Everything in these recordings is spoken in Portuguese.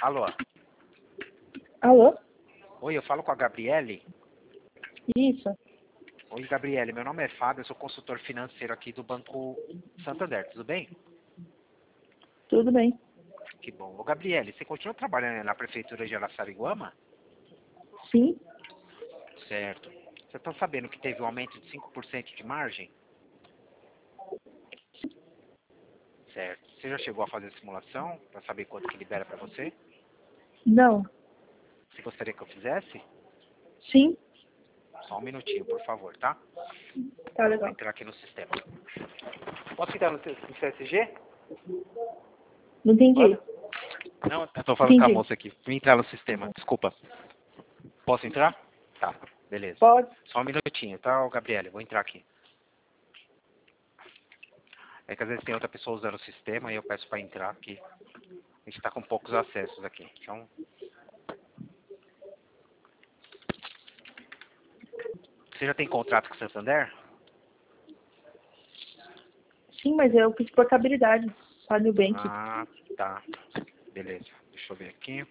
Alô? Alô? Oi, eu falo com a Gabriele? Isso. Oi, Gabriele, meu nome é Fábio, eu sou consultor financeiro aqui do Banco Santander, tudo bem? Tudo bem. Que bom. Ô, Gabriele, você continua trabalhando na Prefeitura de Araçariguama? Sim. Certo. Você está sabendo que teve um aumento de 5% de margem? Certo. Você já chegou a fazer a simulação para saber quanto que libera para você? Não. Você gostaria que eu fizesse? Sim. Só um minutinho, por favor, tá? Tá Vou legal. entrar aqui no sistema. Posso entrar no CSG? Não entendi. Pode? Não, eu tô falando com a Entendi. moça aqui. Vim entrar no sistema, desculpa. Posso entrar? Tá, beleza. Pode. Só um minutinho, tá, ô, Gabriele? Vou entrar aqui. É que às vezes tem outra pessoa usando o sistema e eu peço para entrar, porque a gente está com poucos acessos aqui. Então, você já tem contrato com o Santander? Sim, mas eu fiz portabilidade para o Nubank. Ah, tá. Beleza. Deixa eu ver aqui.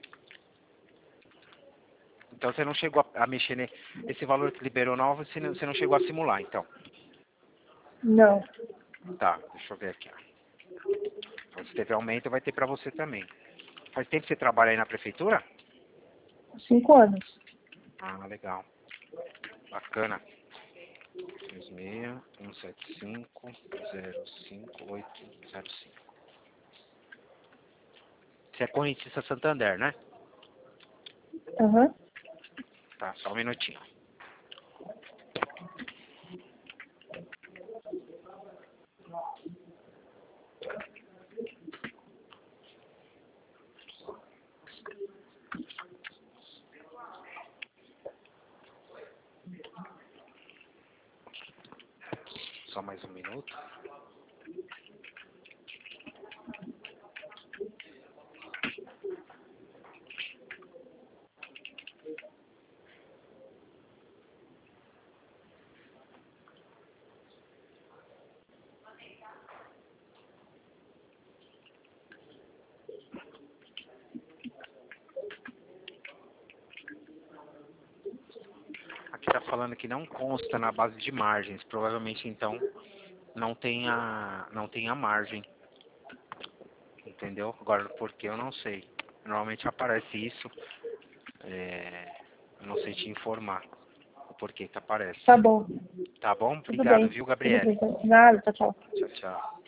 Então você não chegou a mexer nesse valor que liberou novo, você não chegou a simular, então. Não. Tá, deixa eu ver aqui. Então, se teve aumento, vai ter para você também. Faz tempo que você trabalha aí na prefeitura? 5 anos. Ah, legal. Bacana. 26-175-05-805. Você é correntista Santander, né? Aham. Tá, só um minutinho. Só mais um minuto. Aqui tá falando que não consta na base de margens. Provavelmente, então, não tem a margem. Entendeu? Agora, por que eu não sei. Normalmente aparece isso. Eu não sei te informar o porquê que aparece. Tá bom. Tá bom? Tudo Obrigado, bem. viu, Tudo Gabriele? bem. Nada. Tchau, tchau. Tchau, tchau.